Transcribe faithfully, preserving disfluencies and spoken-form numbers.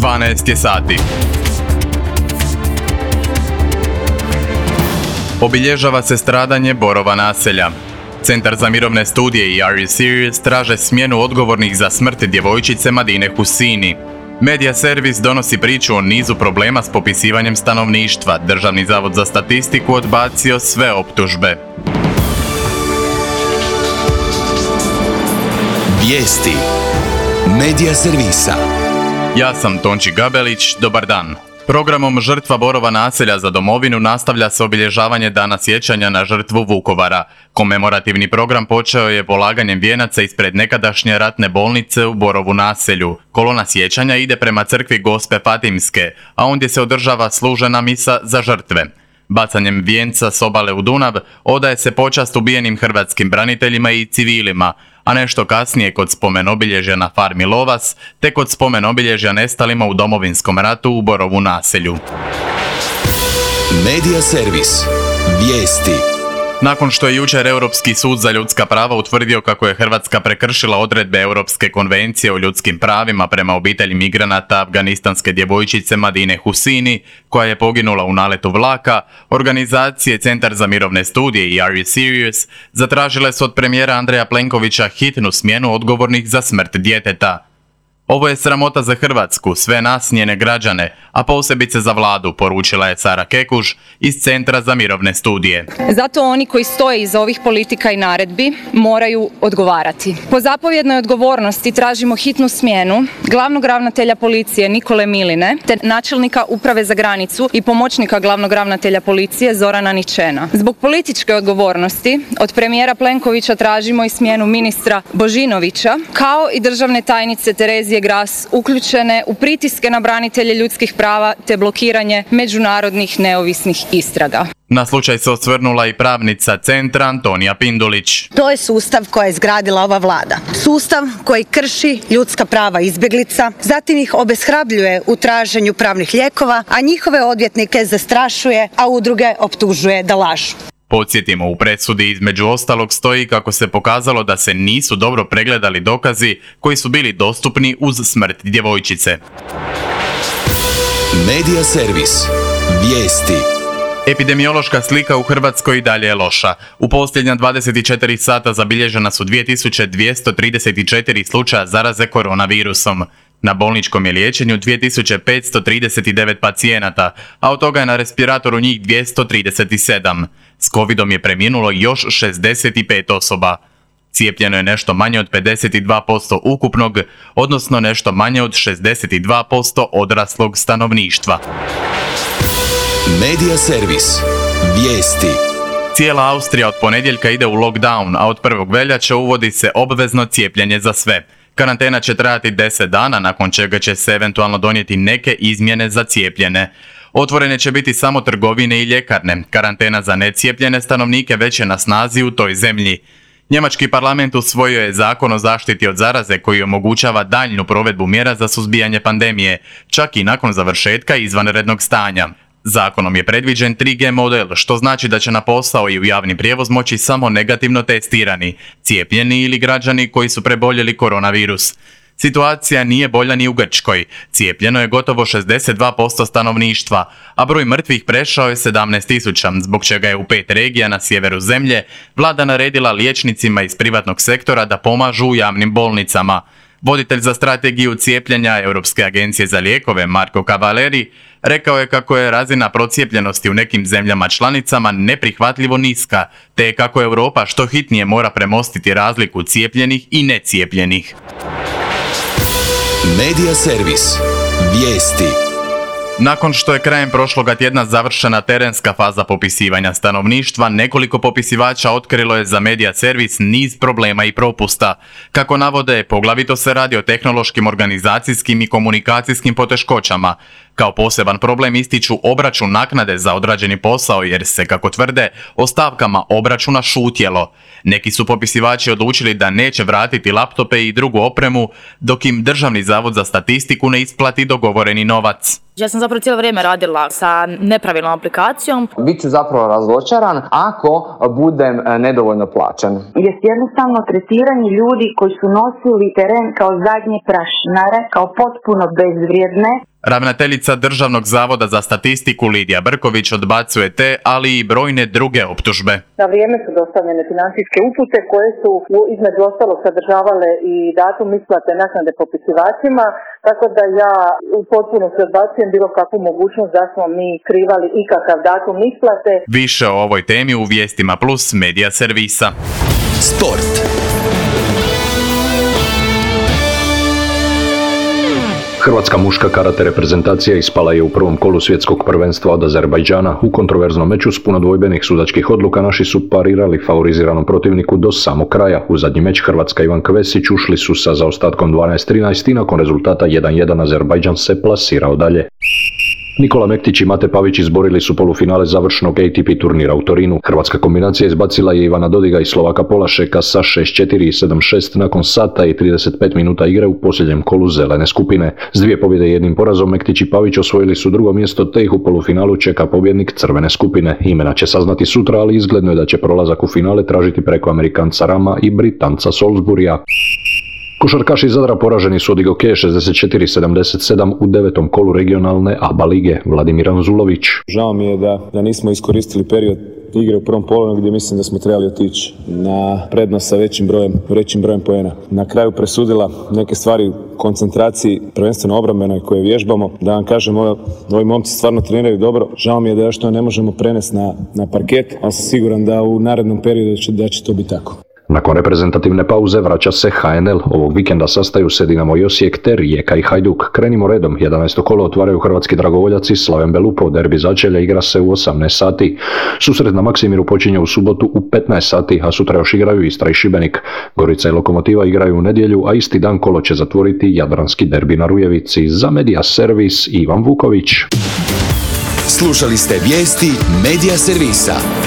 dvanaest je sati. Obilježava se stradanje Borova naselja. Centar za mirovne studije i Are You Serious traže smjenu odgovornih za smrt djevojčice Madine Husini. Media Servis donosi priču o nizu problema s popisivanjem stanovništva. Državni zavod za statistiku odbacio sve optužbe. Vijesti Media Servisa. Ja sam Tonči Gabelić, dobar dan. Programom Žrtva Borova naselja za domovinu nastavlja se obilježavanje Dana sjećanja na žrtvu Vukovara. Komemorativni program počeo je polaganjem vijenaca ispred nekadašnje ratne bolnice u Borovu naselju. Kolona sjećanja ide prema crkvi Gospe Fatimske, a ondje se održava služena misa za žrtve. Bacanjem vijenca s obale u Dunav odaje se počast ubijenim hrvatskim braniteljima i civilima, a nešto kasnije kod spomen obilježja na farmi Lovas, te kod spomen obilježja nestalima u Domovinskom ratu u Borovu naselju. Media Servis. Vijesti. Nakon što je jučer Europski sud za ljudska prava utvrdio kako je Hrvatska prekršila odredbe Europske konvencije o ljudskim pravima prema obitelji migranata afganistanske djevojčice Madine Husini, koja je poginula u naletu vlaka, organizacije Centar za mirovne studije i Are You Serious zatražile su od premijera Andreja Plenkovića hitnu smjenu odgovornih za smrt djeteta. Ovo je sramota za Hrvatsku, sve nas, njene građane, a posebice za vladu, poručila je Sara Kekuš iz Centra za mirovne studije. Zato oni koji stoje iza ovih politika i naredbi moraju odgovarati. Po zapovjednoj odgovornosti tražimo hitnu smjenu glavnog ravnatelja policije Nikole Miline te načelnika uprave za granicu i pomoćnika glavnog ravnatelja policije Zorana Ničena. Zbog političke odgovornosti od premijera Plenkovića tražimo i smjenu ministra Božinovića kao i državne tajnice Terezije Gras uključene u pritiske na branitelje ljudskih prava te blokiranje međunarodnih neovisnih istraga. Na slučaj se osvrnula i pravnica centra Antonija Pindulić. To je sustav koji je izgradila ova vlada. Sustav koji krši ljudska prava izbjeglica, zatim ih obeshrabljuje u traženju pravnih lijekova, a njihove odvjetnike zastrašuje, a udruge optužuje da lažu. Podsjetimo, u presudi između ostalog stoji kako se pokazalo da se nisu dobro pregledali dokazi koji su bili dostupni uz smrt djevojčice. Media Servis. Vijesti. Epidemiološka slika u Hrvatskoj i dalje je loša. U posljednja dvadeset četiri sata zabilježena su dvije tisuće dvjesto trideset četiri slučaja zaraze koronavirusom. Na bolničkom je liječenju dvije tisuće petsto trideset devet pacijenata, a od toga je na respiratoru njih dvjesto trideset sedam. S covidom je preminulo još šezdeset pet osoba. Cijepljeno je nešto manje od pedeset dva posto ukupnog, odnosno nešto manje od šezdeset dva posto odraslog stanovništva. Media Servis. Vijesti. Cijela Austrija od ponedjeljka ide u lockdown, a od prvog veljače uvodi se obvezno cijepljenje za sve. Karantena će trajati deset dana, nakon čega će se eventualno donijeti neke izmjene za cijepljene. Otvorene će biti samo trgovine i ljekarne. Karantena za necijepljene stanovnike već je na snazi u toj zemlji. Njemački parlament usvojio je zakon o zaštiti od zaraze koji omogućava daljnju provedbu mjera za suzbijanje pandemije, čak i nakon završetka izvanrednog stanja. Zakonom je predviđen tri G model, što znači da će na posao i u javni prijevoz moći samo negativno testirani, cijepljeni ili građani koji su preboljeli koronavirus. Situacija nije bolja ni u Grčkoj. Cijepljeno je gotovo šezdeset dva posto stanovništva, a broj mrtvih prešao je sedamnaest tisuća, zbog čega je u pet regija na sjeveru zemlje vlada naredila liječnicima iz privatnog sektora da pomažu u javnim bolnicama. Voditelj za strategiju cijepljenja Europske agencije za lijekove Marko Cavaleri rekao je kako je razina procijepljenosti u nekim zemljama članicama neprihvatljivo niska, te kako Europa što hitnije mora premostiti razliku cijepljenih i necijepljenih. Media Servis. Vijesti. Nakon što je krajem prošloga tjedna završena terenska faza popisivanja stanovništva, nekoliko popisivača otkrilo je za Media Servis niz problema i propusta. Kako navode, poglavito se radi o tehnološkim, organizacijskim i komunikacijskim poteškoćama. Kao poseban problem ističu obračun naknade za odrađeni posao jer se, kako tvrde, o stavkama obračuna šutjelo. Neki su popisivači odlučili da neće vratiti laptope i drugu opremu, dok im Državni zavod za statistiku ne isplati dogovoreni novac. Ja sam zapravo cijelo vrijeme radila sa nepravilnom aplikacijom. Biću zapravo razočaran ako budem nedovoljno plaćen. Jest jednostavno tretiranje ljudi koji su nosili teren kao zadnje prašinare, kao potpuno bezvrijedne. Ravnateljica Državnog zavoda za statistiku Lidija Brković odbacuje te, ali i brojne druge optužbe. Na vrijeme su dostavljene financijske upute koje su između ostalog sadržavale i datum isplate naknade popisivačima, tako da ja u potpunosti odbacujem bilo kakvu mogućnost da smo mi skrivali ikakav datum isplate. Više o ovoj temi u Vijestima Plus medija servisa. Sport. Hrvatska muška karate reprezentacija ispala je u prvom kolu svjetskog prvenstva od Azerbajdžana. U kontroverznom meču s puno dvojbenih sudačkih odluka naši su parirali favoriziranom protivniku do samog kraja. U zadnji meč Hrvatska i Ivan Kvesić ušli su sa zaostatkom dvanaest trinaest i nakon rezultata jedan jedan Azerbajdžan se plasirao dalje. Nikola Mektić i Mate Pavić izborili su polufinale završnog A T P turnira u Torinu. Hrvatska kombinacija izbacila je Ivana Dodiga i Slovaka Polašeka sa šest četiri i sedam šest nakon sata i trideset pet minuta igre u posljednjem kolu zelene skupine. S dvije pobjede i jednim porazom Mektić i Pavić osvojili su drugo mjesto, te ih u polufinalu čeka pobjednik crvene skupine. Imena će saznati sutra, ali izgledno je da će prolazak u finale tražiti preko Amerikanca Rama i Britanca Salisburya. Košarkaši Zadra poraženi su od Igokeje šezdeset četiri sedamdeset sedam u devetom kolu regionalne A B A lige. Vladimir Anzulović. Žao mi je da, da nismo iskoristili period igre u prvom polu gdje mislim da smo trebali otići na prednost sa većim brojem, većim brojem poena. Na kraju presudila neke stvari u koncentraciji, prvenstveno obrambenoj koje vježbamo. Da vam kažem, ovi momci stvarno treniraju dobro. Žao mi je da još to ne možemo prenesti na, na parket, ali sam siguran da u narednom periodu će, da će to biti tako. Nakon reprezentativne pauze vraća se H N L. Ovog vikenda sastaju se Dinamo i Osijek te Rijeka i Hajduk. Krenimo redom. jedanaesto kolo otvaraju hrvatski dragovoljaci Slaven Belupo. Derbi začelja igra se u osamnaest sati. Susret na Maksimiru počinje u subotu u petnaest sati, a sutra još igraju Istra i Šibenik. Gorica i Lokomotiva igraju u nedjelju, a isti dan kolo će zatvoriti jadranski derbi na Rujevici. Za Medija servis Ivan Vuković. Slušali ste vijesti Medija servisa.